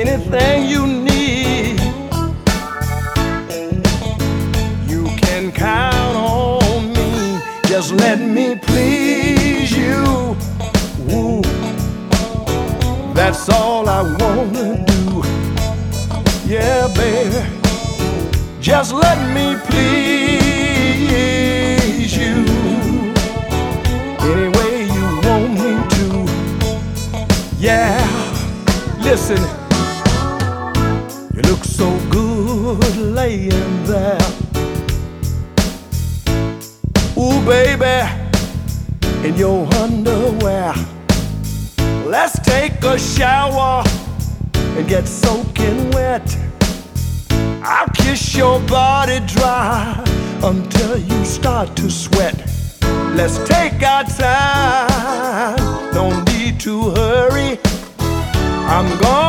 anything you need, you can count on me. Just let me please you. Ooh, that's all I wanna do. Yeah, baby, just let me please you any way you want me to. Yeah, listen, you look so good laying there. Ooh, baby, in your underwear. Let's take a shower and get soaking wet. I'll kiss your body dry until you start to sweat. Let's take our time, no need to hurry. I'm gonna